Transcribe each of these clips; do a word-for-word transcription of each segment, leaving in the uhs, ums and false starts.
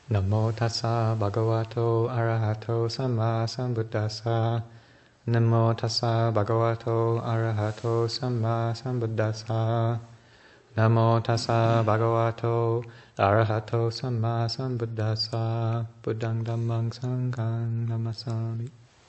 Namo tassa bhagavato arahato samma sambuddhassa. Namo tassa bhagavato arahato samma sambuddhassa. Namo tassa bhagavato arahato samma sambuddhassa. Buddhang dhammang sanghang namasami.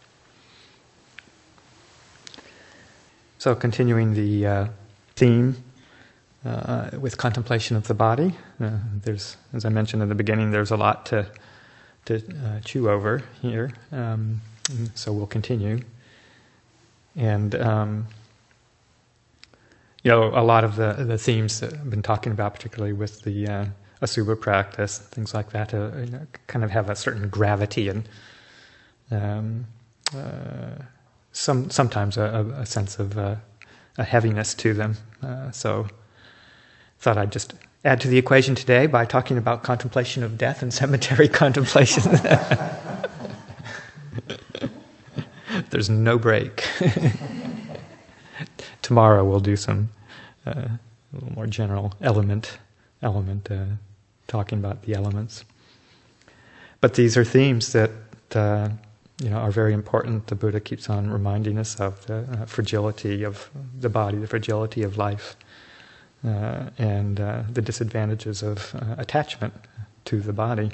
So continuing the uh, theme uh, with contemplation of the body. Uh, there's, as I mentioned in the beginning, there's a lot to to uh, chew over here. Um, so we'll continue. And um, you know, a lot of the, the themes that I've been talking about, particularly with the uh, Asubha practice, things like that, uh, you know, kind of have a certain gravity and um, uh, some sometimes a, a sense of uh, a heaviness to them. Uh, so, thought I'd just add to the equation today by talking about contemplation of death and cemetery contemplation. There's no break. Tomorrow we'll do some uh, a little more general element, element uh, talking about the elements. But these are themes that uh, you know are very important. The Buddha keeps on reminding us of the uh, fragility of the body, the fragility of life, uh, and uh, the disadvantages of uh, attachment to the body.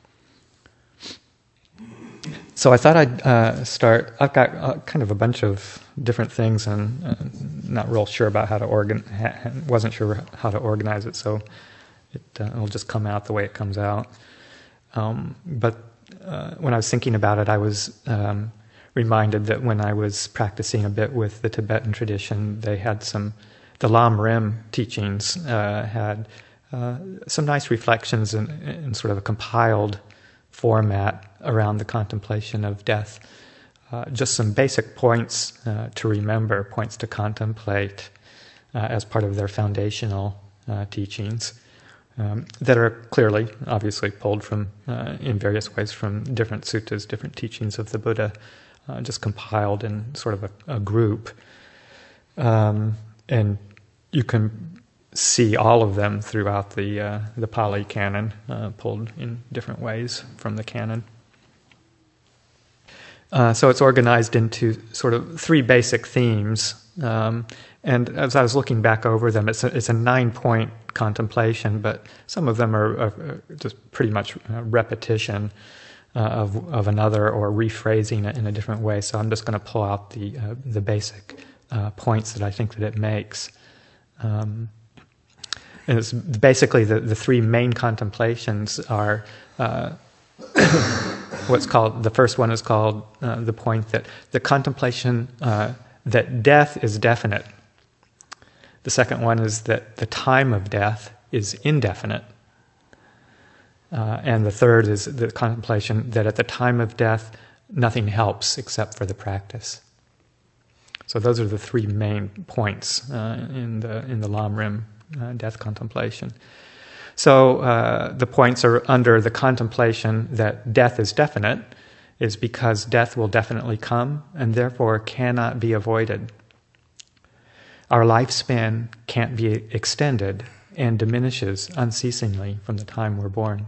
So I thought I'd uh, start. I've got uh, kind of a bunch of different things, and uh, not real sure about how to organ. Ha- wasn't sure how to organize it, so it uh, will just come out the way it comes out. Um, but uh, when I was thinking about it, I was um, reminded that when I was practicing a bit with the Tibetan tradition, they had some. The Lam Rim teachings uh, had uh, some nice reflections in, in sort of a compiled format around the contemplation of death. Uh, just some basic points uh, to remember, points to contemplate uh, as part of their foundational uh, teachings um, that are clearly, obviously, pulled from, uh, in various ways from different suttas, different teachings of the Buddha, uh, just compiled in sort of a, a group. Um, and you can see all of them throughout the uh, the Pali Canon, uh, pulled in different ways from the Canon. Uh, so it's organized into sort of three basic themes. Um, and as I was looking back over them, it's a, it's a nine-point contemplation, but some of them are, are just pretty much repetition uh, of of another or rephrasing it in a different way. So I'm just going to pull out the uh, the basic uh, points that I think that it makes. Um, And it's basically the, the three main contemplations are uh, what's called, the first one is called uh, the point that the contemplation uh, that death is definite. The second one is that the time of death is indefinite. Uh, and the third is the contemplation that at the time of death nothing helps except for the practice. So those are the three main points uh, in the in the Lam Rim Uh, death contemplation. So uh, the points are under the contemplation that death is definite, is because death will definitely come and therefore cannot be avoided. Our lifespan can't be extended and diminishes unceasingly from the time we're born.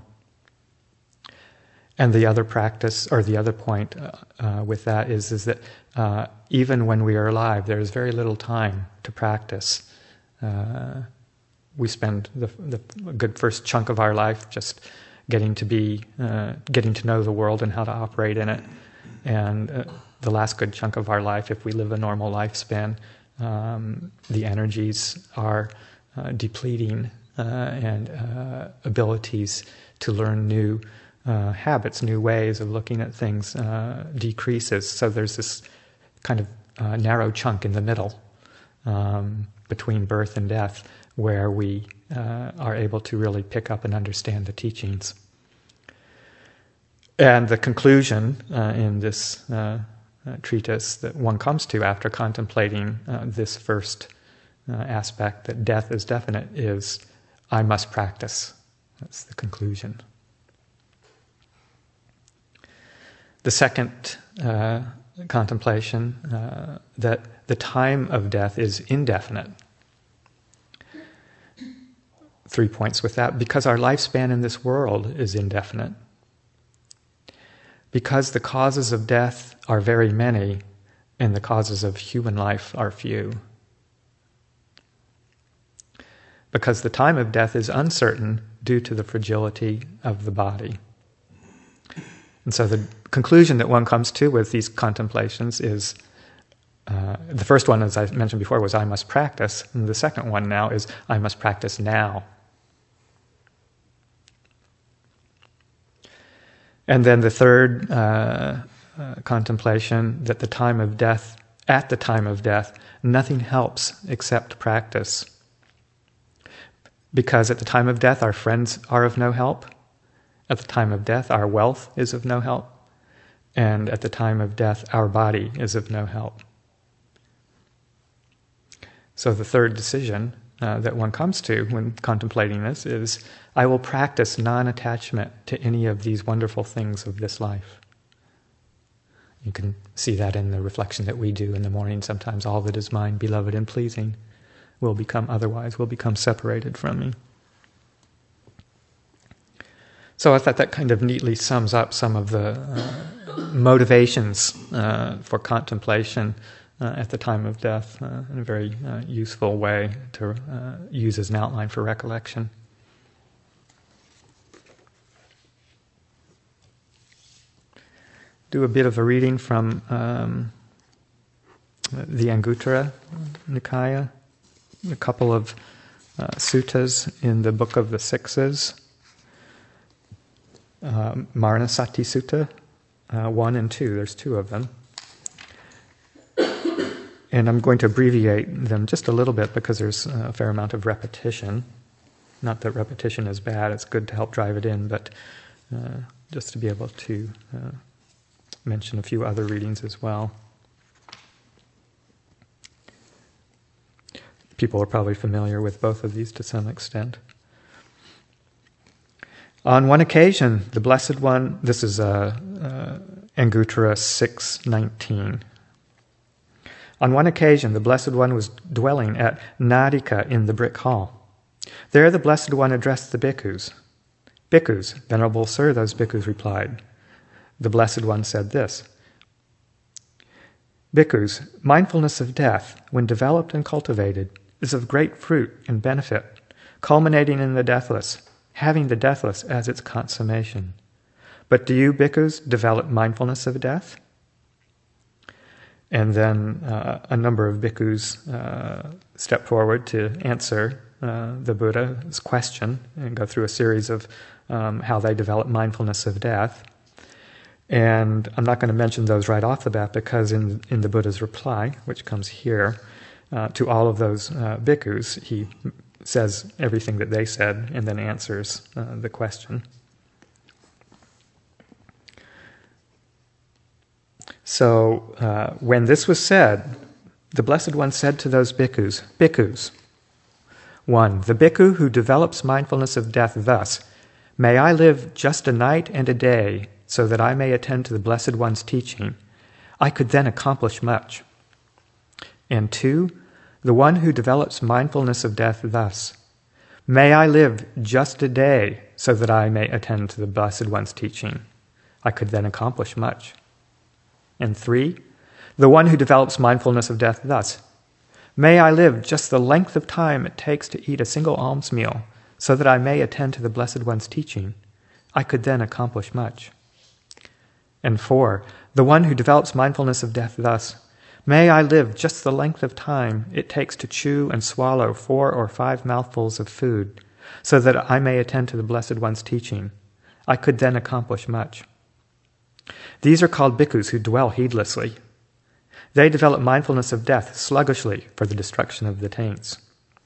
And the other practice, or the other point uh, uh, with that is, is that uh, even when we are alive, there is very little time to practice. Uh, We spend the, the a good first chunk of our life just getting to be, uh, getting to know the world and how to operate in it, and uh, the last good chunk of our life, if we live a normal lifespan, um, the energies are uh, depleting, uh, and uh, abilities to learn new uh, habits, new ways of looking at things uh, decreases. So there's this kind of uh, narrow chunk in the middle um, between birth and death, where we uh, are able to really pick up and understand the teachings. And the conclusion uh, in this uh, uh, treatise that one comes to after contemplating uh, this first uh, aspect, that death is definite, is, I must practice. That's the conclusion. The second uh, contemplation, uh, that the time of death is indefinite. Three points with that. Because our lifespan in this world is indefinite. Because the causes of death are very many, and the causes of human life are few. Because the time of death is uncertain due to the fragility of the body. And so the conclusion that one comes to with these contemplations is, uh, the first one, as I mentioned before, was I must practice, and the second one now is I must practice now. And then the third uh, uh, contemplation, that the time of death, at the time of death, nothing helps except practice. Because at the time of death, our friends are of no help. At the time of death, our wealth is of no help. And at the time of death, our body is of no help. So the third decision uh, that one comes to when contemplating this is, I will practice non-attachment to any of these wonderful things of this life. You can see that in the reflection that we do in the morning sometimes. All that is mine, beloved and pleasing, will become otherwise, will become separated from me. So I thought that kind of neatly sums up some of the uh, motivations uh, for contemplation uh, at the time of death uh, in a very uh, useful way to uh, use as an outline for recollection. Do a bit of a reading from um, the Anguttara Nikaya, a couple of uh, suttas in the Book of the Sixes. Uh, Maranasati Sutta, uh, one and two, there's two of them. And I'm going to abbreviate them just a little bit because there's a fair amount of repetition. Not that repetition is bad, it's good to help drive it in, but uh, just to be able to uh, mention a few other readings as well. People are probably familiar with both of these to some extent. On one occasion, the Blessed One, this is uh, uh, Anguttara six nineteen. On one occasion, the Blessed One was dwelling at Nadika in the brick hall. There the Blessed One addressed the bhikkhus. Bhikkhus, Venerable Sir, those bhikkhus replied. The Blessed One said this: Bhikkhus, mindfulness of death, when developed and cultivated, is of great fruit and benefit, culminating in the deathless, having the deathless as its consummation. But do you, bhikkhus, develop mindfulness of death? And then uh, a number of bhikkhus uh, step forward to answer uh, the Buddha's question and go through a series of um, how they develop mindfulness of death. And I'm not going to mention those right off the bat because in, in the Buddha's reply, which comes here, uh, to all of those uh, bhikkhus, he says everything that they said and then answers uh, the question. So uh, when this was said, the Blessed One said to those bhikkhus, Bhikkhus, one, the bhikkhu who develops mindfulness of death thus, may I live just a night and a day so that I may attend to the Blessed One's teaching, I could then accomplish much. And two, the one who develops mindfulness of death thus, may I live just a day so that I may attend to the Blessed One's teaching, I could then accomplish much. And three, the one who develops mindfulness of death thus, may I live just the length of time it takes to eat a single alms meal so that I may attend to the Blessed One's teaching, I could then accomplish much. And four, the one who develops mindfulness of death thus, may I live just the length of time it takes to chew and swallow four or five mouthfuls of food, so that I may attend to the Blessed One's teaching. I could then accomplish much. These are called bhikkhus who dwell heedlessly. They develop mindfulness of death sluggishly for the destruction of the taints.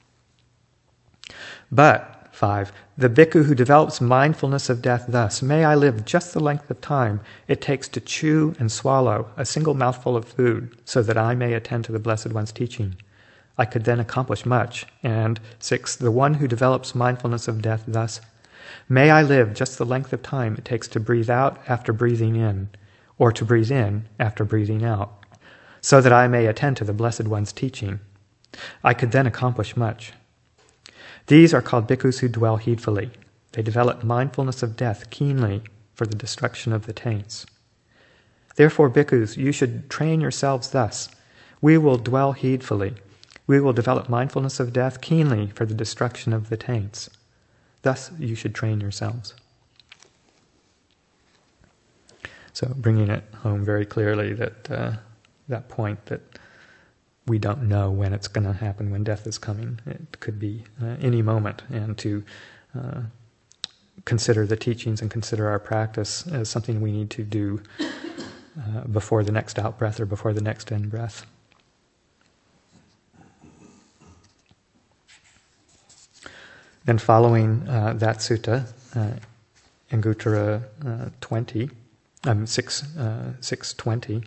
But, five, the bhikkhu who develops mindfulness of death thus, may I live just the length of time it takes to chew and swallow a single mouthful of food so that I may attend to the Blessed One's teaching. I could then accomplish much. And six, the one who develops mindfulness of death thus, may I live just the length of time it takes to breathe out after breathing in, or to breathe in after breathing out, so that I may attend to the Blessed One's teaching. I could then accomplish much. These are called bhikkhus who dwell heedfully. They develop mindfulness of death keenly for the destruction of the taints. Therefore, bhikkhus, you should train yourselves thus. We will dwell heedfully. We will develop mindfulness of death keenly for the destruction of the taints. Thus you should train yourselves. So bringing it home very clearly that uh, that point that we don't know when it's going to happen, when death is coming. It could be uh, any moment, and to uh, consider the teachings and consider our practice as something we need to do uh, before the next out-breath or before the next in-breath. Then following uh, that sutta, uh, Anguttara uh, twenty, um, six, uh, six twenty.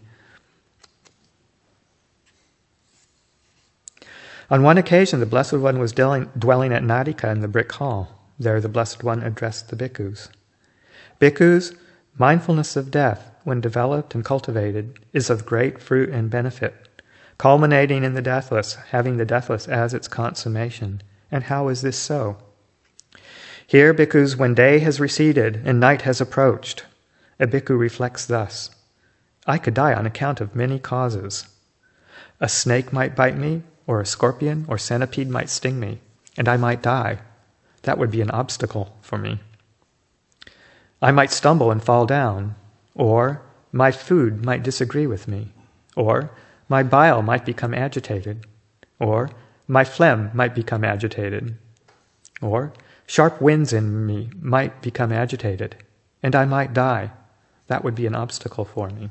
On one occasion, the Blessed One was dwelling, dwelling at Nadika in the brick hall. There the Blessed One addressed the bhikkhus. Bhikkhus, mindfulness of death, when developed and cultivated, is of great fruit and benefit, culminating in the deathless, having the deathless as its consummation. And how is this so? Here, bhikkhus, when day has receded and night has approached, a bhikkhu reflects thus: I could die on account of many causes. A snake might bite me, or a scorpion or centipede might sting me, and I might die. That would be an obstacle for me. I might stumble and fall down, or my food might disagree with me, or my bile might become agitated, or my phlegm might become agitated, or sharp winds in me might become agitated, and I might die. That would be an obstacle for me.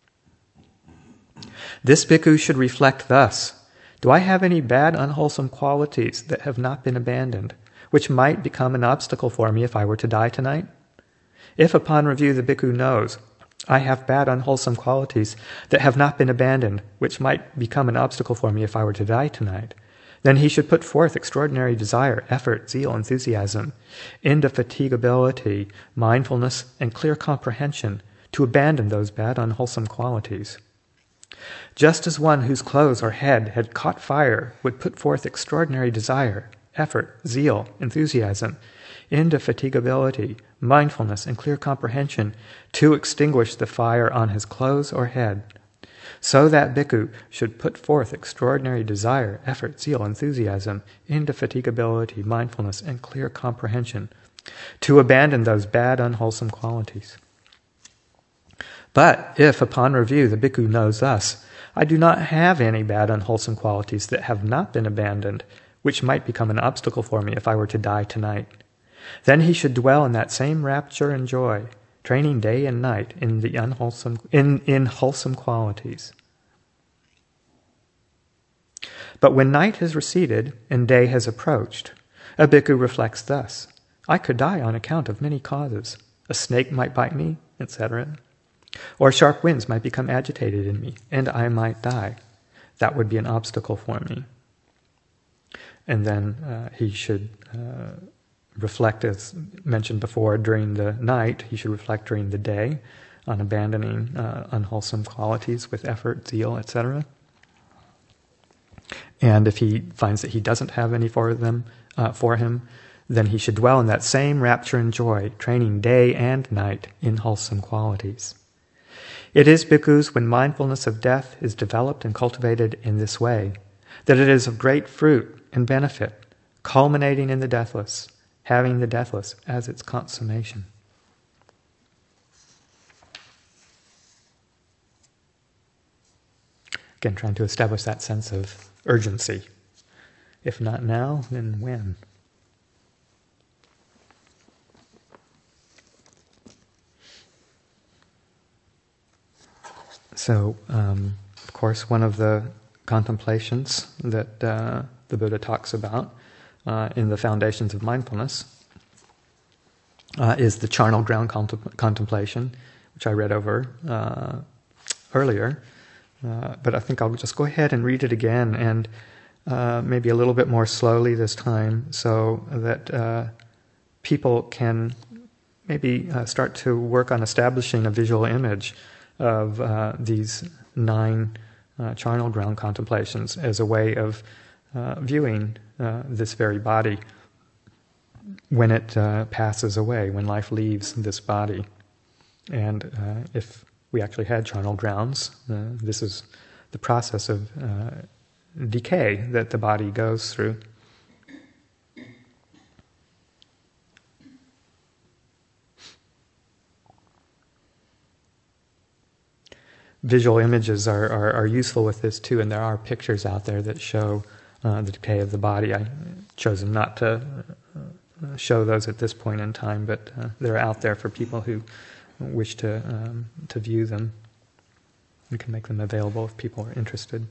This bhikkhu should reflect thus: do I have any bad, unwholesome qualities that have not been abandoned, which might become an obstacle for me if I were to die tonight? If upon review the bhikkhu knows, I have bad, unwholesome qualities that have not been abandoned, which might become an obstacle for me if I were to die tonight, then he should put forth extraordinary desire, effort, zeal, enthusiasm, indefatigability, mindfulness, and clear comprehension to abandon those bad, unwholesome qualities. Just as one whose clothes or head had caught fire would put forth extraordinary desire, effort, zeal, enthusiasm, indefatigability, mindfulness, and clear comprehension to extinguish the fire on his clothes or head, so that bhikkhu should put forth extraordinary desire, effort, zeal, enthusiasm, indefatigability, mindfulness, and clear comprehension to abandon those bad, unwholesome qualities. But if, upon review, the bhikkhu knows thus, I do not have any bad, unwholesome qualities that have not been abandoned, which might become an obstacle for me if I were to die tonight, then he should dwell in that same rapture and joy, training day and night in the unwholesome, in, in wholesome qualities. But when night has receded and day has approached, a bhikkhu reflects thus: I could die on account of many causes. A snake might bite me, et cetera. Or sharp winds might become agitated in me, and I might die. That would be an obstacle for me. And then uh, he should uh, reflect, as mentioned before, during the night. He should reflect during the day on abandoning uh, unwholesome qualities with effort, zeal, et cetera. And if he finds that he doesn't have any for them, uh, for him, then he should dwell in that same rapture and joy, training day and night in wholesome qualities. It is, bhikkhus, when mindfulness of death is developed and cultivated in this way, that it is of great fruit and benefit, culminating in the deathless, having the deathless as its consummation. Again, trying to establish that sense of urgency. If not now, then when? So, um, of course, one of the contemplations that uh, the Buddha talks about uh, in the Foundations of Mindfulness uh, is the charnel ground contem- contemplation, which I read over uh, earlier. Uh, but I think I'll just go ahead and read it again, and uh, maybe a little bit more slowly this time, so that uh, people can maybe uh, start to work on establishing a visual image of uh, these nine uh, charnel ground contemplations as a way of uh, viewing uh, this very body when it uh, passes away, when life leaves this body. And uh, if we actually had charnel grounds. Uh, this is the process of uh, decay that the body goes through. Visual images are, are, are useful with this too, and there are pictures out there that show uh, the decay of the body. I've chosen not to uh, show those at this point in time, but uh, they're out there for people who wish to um, to view them. We can make them available if people are interested.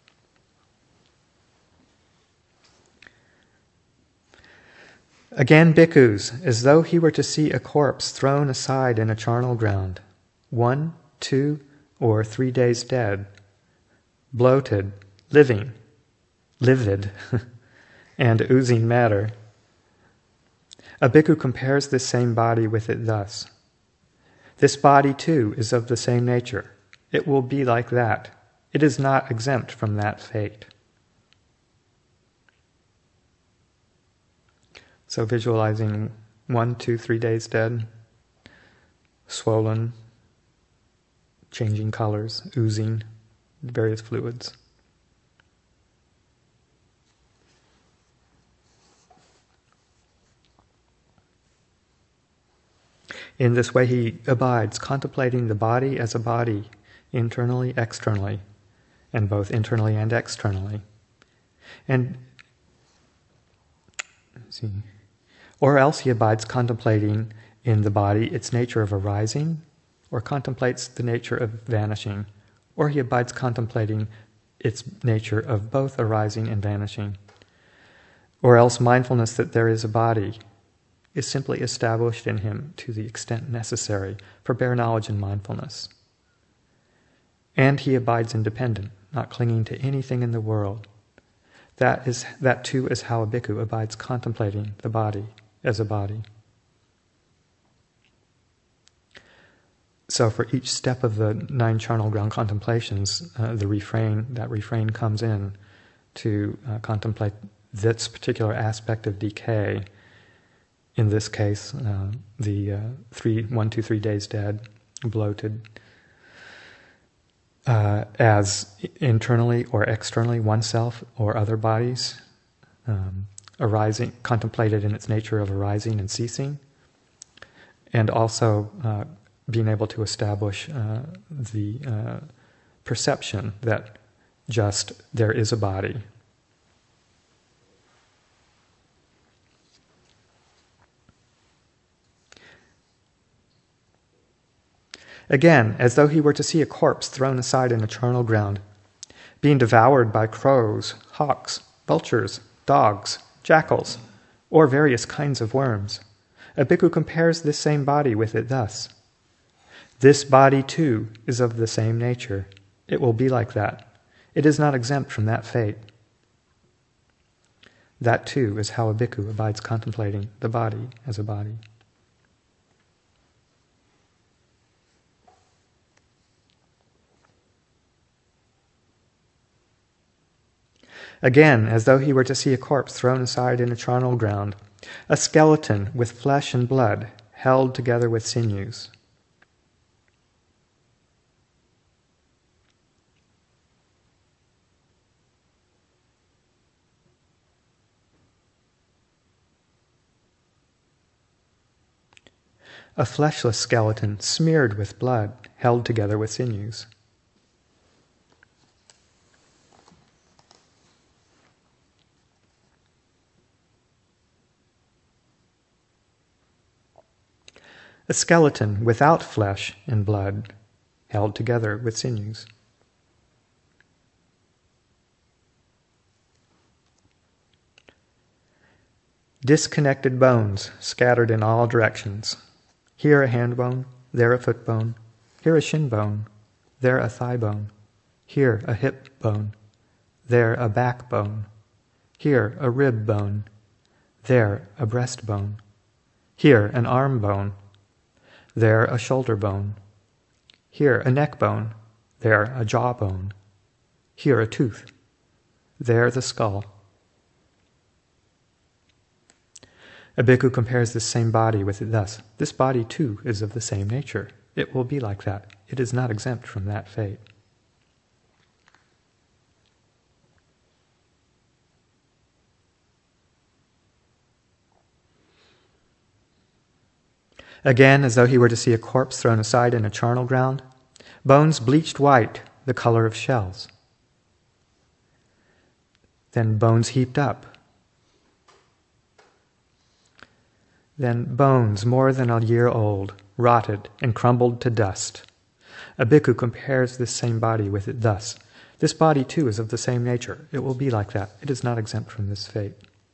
Again, bhikkhus, as though he were to see a corpse thrown aside in a charnel ground, one, two, or three days dead, bloated, living, livid, and oozing matter. A bhikkhu compares this same body with it thus. This body too is of the same nature. It will be like that. It is not exempt from that fate. So visualizing one, two, three days dead, swollen, changing colors, oozing various fluids. In this way he abides, contemplating the body as a body, internally, externally, and both internally and externally. And let's see, or else he abides contemplating in the body its nature of arising, or contemplates the nature of vanishing, or he abides contemplating its nature of both arising and vanishing. Or else mindfulness that there is a body is simply established in him to the extent necessary for bare knowledge and mindfulness. And he abides independent, not clinging to anything in the world. That is, that too is how a bhikkhu abides contemplating the body as a body. So for each step of the nine charnel ground contemplations, uh, the refrain, that refrain comes in to uh, contemplate this particular aspect of decay. In this case, uh, the uh, three, one, two, three days dead, bloated, uh, as internally or externally, oneself or other bodies, um, arising, contemplated in its nature of arising and ceasing, and also uh, being able to establish uh, the uh, perception that just there is a body. Again, as though he were to see a corpse thrown aside in a charnel ground, being devoured by crows, hawks, vultures, dogs, jackals, or various kinds of worms, a bhikkhu compares this same body with it thus. This body too is of the same nature. It will be like that. It is not exempt from that fate. That too is how a bhikkhu abides contemplating the body as a body. Again, as though he were to see a corpse thrown aside in a charnel ground, a skeleton with flesh and blood held together with sinews. A fleshless skeleton smeared with blood held together with sinews. A skeleton without flesh and blood, held together with sinews. Disconnected bones scattered in all directions. Here a hand bone, there a foot bone, here a shin bone, there a thigh bone, here a hip bone, there a back bone, here a rib bone, there a breast bone, here an arm bone, there a shoulder bone, here a neck bone, there a jaw bone, here a tooth, there the skull. A bhikkhu compares this same body with it thus. This body too is of the same nature. It will be like that. it is not exempt from that fate. Again, as though he were to see a corpse thrown aside in a charnel ground, bones bleached white, the color of shells. Then bones heaped up. Then bones more than a year old, rotted and crumbled to dust. A bhikkhu compares this same body with it thus. This body too is of the same nature. It will be like that. It is not exempt from this fate.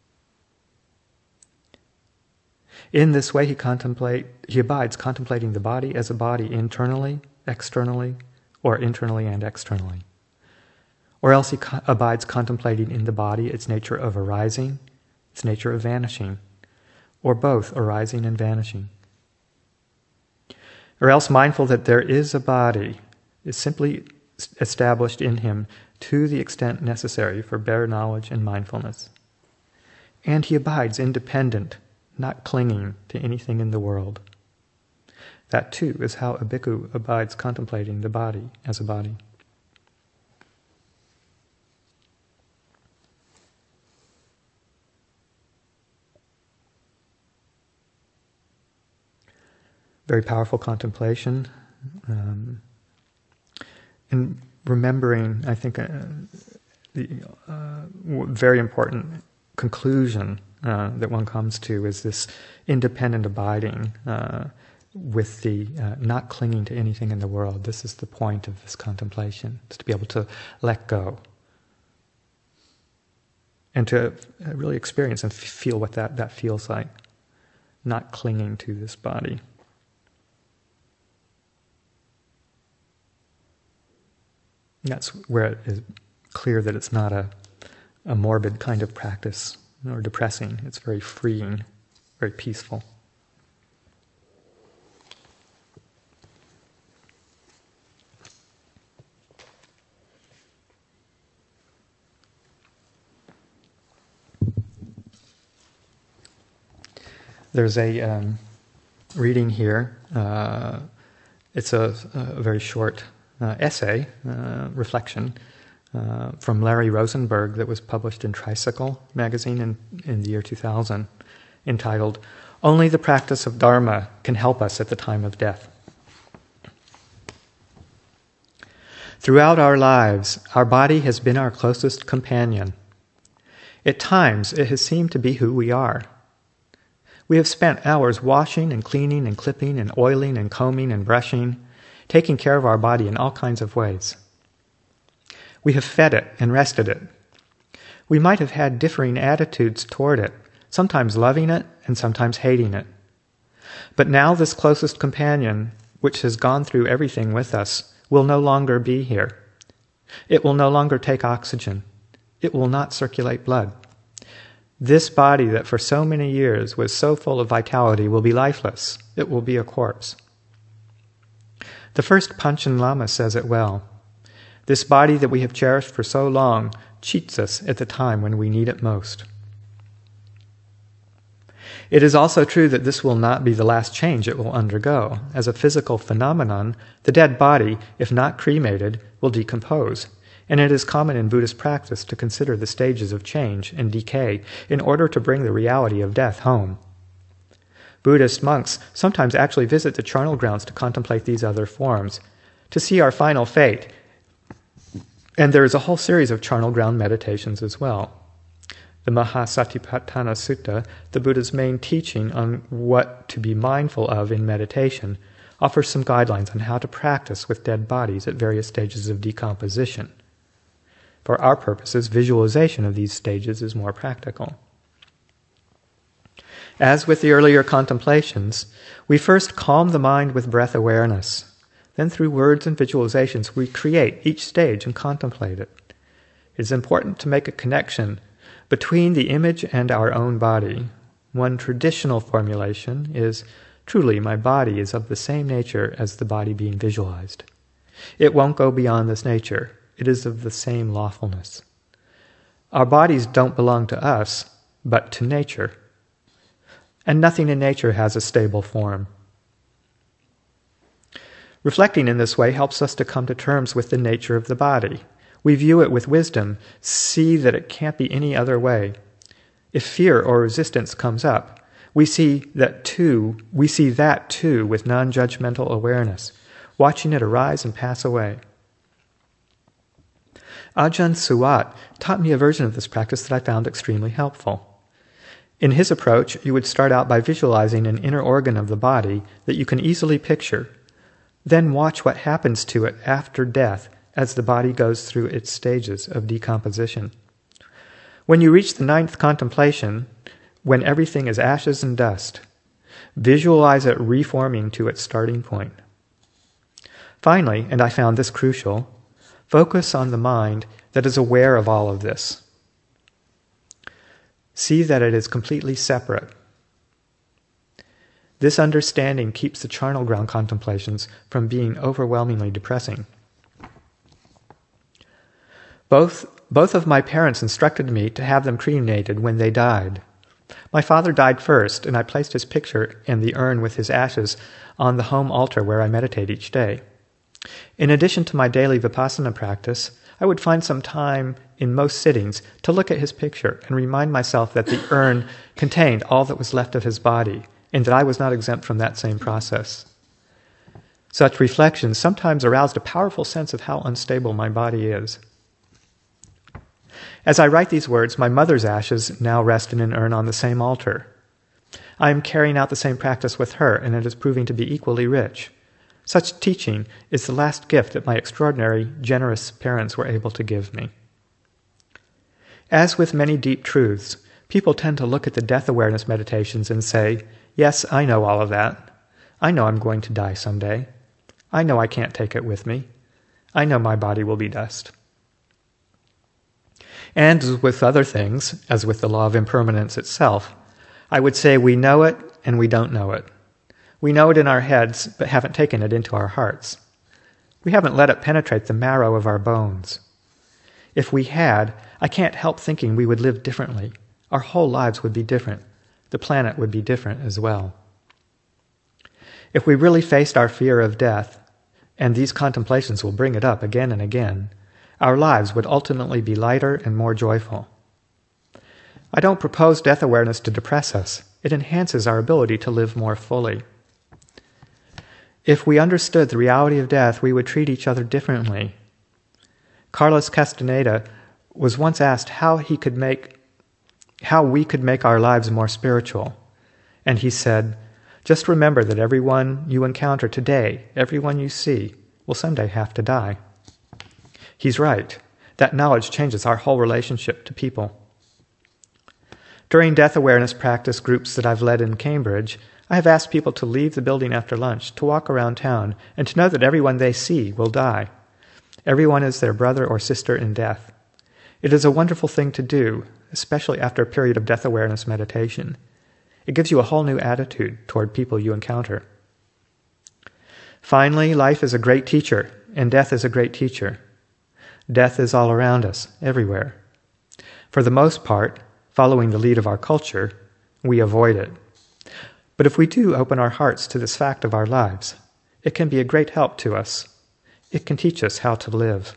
In this way he contemplate, he abides contemplating the body as a body internally, externally, or internally and externally. Or else he co- abides contemplating in the body its nature of arising, its nature of vanishing, or both arising and vanishing. Or else mindful that there is a body is simply established in him to the extent necessary for bare knowledge and mindfulness. And he abides independent, not clinging to anything in the world. That too is how a bhikkhu abides contemplating the body as a body. Very powerful contemplation. Um, and remembering, I think, uh, the uh, very important conclusion uh, that one comes to is this independent abiding uh, with the uh, not clinging to anything in the world. This is the point of this contemplation, is to be able to let go and to really experience and feel what that, that feels like, not clinging to this body. That's where it is clear that it's not a, a morbid kind of practice or depressing. It's very freeing, very peaceful. There's a um, reading here. Uh, it's a, a very short Uh, essay, uh, reflection, uh, from Larry Rosenberg that was published in Tricycle magazine in, in the year two thousand, entitled, "Only the Practice of Dharma Can Help Us at the Time of Death." Throughout our lives, our body has been our closest companion. At times, it has seemed to be who we are. We have spent hours washing and cleaning and clipping and oiling and combing and brushing, taking care of our body in all kinds of ways. We have fed it and rested it. We might have had differing attitudes toward it, sometimes loving it and sometimes hating it. But now this closest companion, which has gone through everything with us, will no longer be here. It will no longer take oxygen. It will not circulate blood. This body that for so many years was so full of vitality will be lifeless. It will be a corpse. The first Panchen Lama says it well. This body that we have cherished for so long cheats us at the time when we need it most. It is also true that this will not be the last change it will undergo. As a physical phenomenon, the dead body, if not cremated, will decompose, and it is common in Buddhist practice to consider the stages of change and decay in order to bring the reality of death home. Buddhist monks sometimes actually visit the charnel grounds to contemplate these other forms, to see our final fate. And there is a whole series of charnel ground meditations as well. The Mahasatipatthana Sutta, the Buddha's main teaching on what to be mindful of in meditation, offers some guidelines on how to practice with dead bodies at various stages of decomposition. For our purposes, visualization of these stages is more practical. As with the earlier contemplations, we first calm the mind with breath awareness. Then through words and visualizations, we create each stage and contemplate it. It is important to make a connection between the image and our own body. One traditional formulation is, truly, my body is of the same nature as the body being visualized. It won't go beyond this nature. It is of the same lawfulness. Our bodies don't belong to us, but to nature. And nothing in nature has a stable form. Reflecting in this way helps us to come to terms with the nature of the body. We view it with wisdom, see that it can't be any other way. If fear or resistance comes up, we see that too, we see that too with non-judgmental awareness, watching it arise and pass away. Ajahn Suwat taught me a version of this practice that I found extremely helpful. In his approach, you would start out by visualizing an inner organ of the body that you can easily picture, then watch what happens to it after death as the body goes through its stages of decomposition. When you reach the ninth contemplation, when everything is ashes and dust, visualize it reforming to its starting point. Finally, and I found this crucial, focus on the mind that is aware of all of this. See that it is completely separate. This understanding keeps the charnel ground contemplations from being overwhelmingly depressing. Both, both of my parents instructed me to have them cremated when they died. My father died first, and I placed his picture and the urn with his ashes on the home altar where I meditate each day. In addition to my daily vipassana practice, I would find some time in most sittings to look at his picture and remind myself that the urn contained all that was left of his body, and that I was not exempt from that same process. Such reflections sometimes aroused a powerful sense of how unstable my body is. As I write these words, my mother's ashes now rest in an urn on the same altar. I am carrying out the same practice with her, and it is proving to be equally rich. Such teaching is the last gift that my extraordinary, generous parents were able to give me. As with many deep truths, people tend to look at the death awareness meditations and say, yes, I know all of that. I know I'm going to die someday. I know I can't take it with me. I know my body will be dust. And as with other things, as with the law of impermanence itself, I would say we know it and we don't know it. We know it in our heads, but haven't taken it into our hearts. We haven't let it penetrate the marrow of our bones. If we had, I can't help thinking we would live differently. Our whole lives would be different. The planet would be different as well. If we really faced our fear of death, and these contemplations will bring it up again and again, our lives would ultimately be lighter and more joyful. I don't propose death awareness to depress us. It enhances our ability to live more fully. If we understood the reality of death, we would treat each other differently. Carlos Castaneda was once asked how he could make, how we could make our lives more spiritual. And he said, just remember that everyone you encounter today, everyone you see, will someday have to die. He's right. That knowledge changes our whole relationship to people. During death awareness practice groups that I've led in Cambridge, I have asked people to leave the building after lunch, to walk around town, and to know that everyone they see will die. Everyone is their brother or sister in death. It is a wonderful thing to do, especially after a period of death awareness meditation. It gives you a whole new attitude toward people you encounter. Finally, life is a great teacher, and death is a great teacher. Death is all around us, everywhere. For the most part, following the lead of our culture, we avoid it. But if we do open our hearts to this fact of our lives, it can be a great help to us. It can teach us how to live.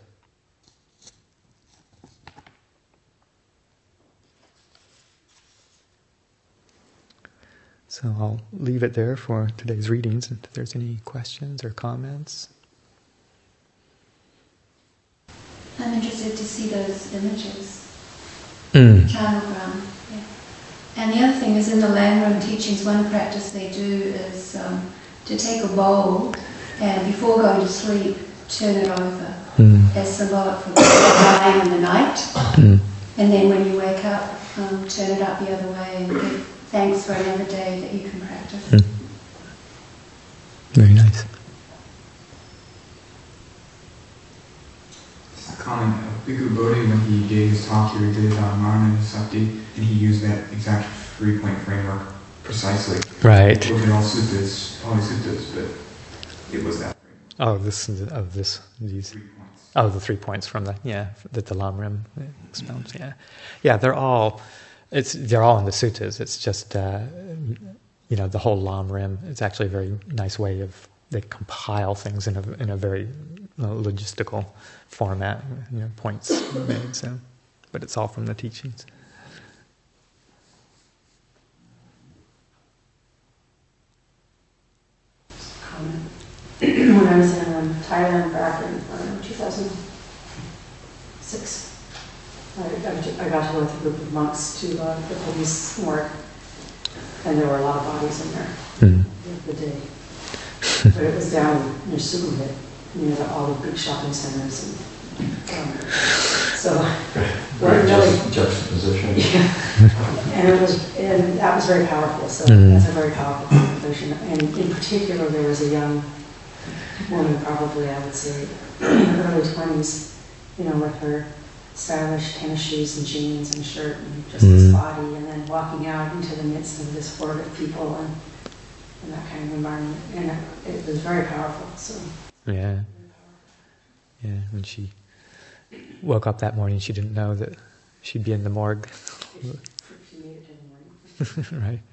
So I'll leave it there for today's readings, and if there's any questions or comments. I'm interested to see those images. Mm. Charnel ground. Yeah. And the other thing is, in the Lamrim teachings, one practice they do is um, to take a bowl and before going to sleep, turn it over Mm. as symbolic for dying in the night. Mm. And then when you wake up, um, turn it up the other way and give thanks for another day that you can practice. Mm. Very nice. Comment, Bhikkhu Bodhi, when he gave his talk here, he did it on Marna Sakti, and he used that exact three-point framework precisely. Right. He looked at all suttas, all the suttas, but it was that framework. Oh, this of this these. Three points. Oh, the three points from the yeah that the Lamrim expounds. Yeah, yeah, they're all it's they're all in the suttas. It's just uh, you know the whole Lamrim. It's actually a very nice way of they compile things in a in a very uh, logistical format. You know, points made. So, but it's all from the teachings. Comment. When I was in um, Thailand back in uh, two thousand six, I, I, I got to go with a group of monks to uh, the police morgue, and there were a lot of bodies in there mm. the day. But it was down near Sukhumvit, near all the big shopping centers. And, um, so, Right, really, just juxtaposition. Yeah. and it was, and that was very powerful. So mm. that's a very powerful contemplation. And in particular, there was a young woman, probably I would say in her early twenties, you know, with her stylish tennis shoes and jeans and shirt and just mm. this body, and then walking out into the midst of this horde of people and, and that kind of environment. And it, it was very powerful. So yeah, yeah. When she woke up that morning, she didn't know that she'd be in the morgue. she made it in the morning. Right.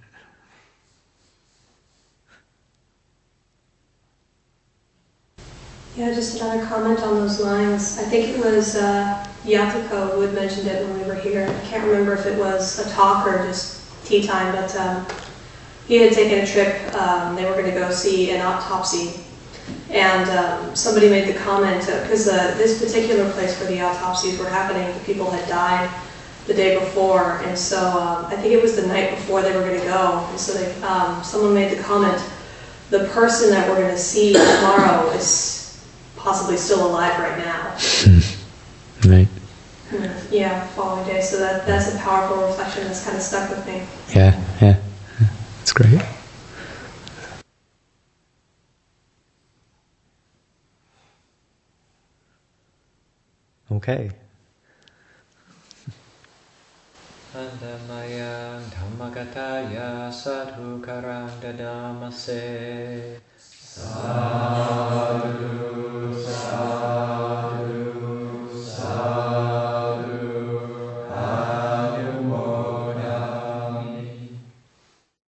Yeah, just another comment on those lines. I think it was uh, Yatiko who had mentioned it when we were here. I can't remember if it was a talk or just tea time, but um, he had taken a trip. Um, they were going to go see an autopsy. And um, somebody made the comment, because uh, this particular place where the autopsies were happening, the people had died the day before. And so um, I think it was the night before they were going to go. And so they, um, someone made the comment, the person that we're going to see tomorrow is possibly still alive right now. Right. Yeah, following day. So that that's a powerful reflection that's kind of stuck with me. Yeah, yeah. That's great. Okay. Andamayang Dhammagataya Sadhu Karang Dadamase Sadhu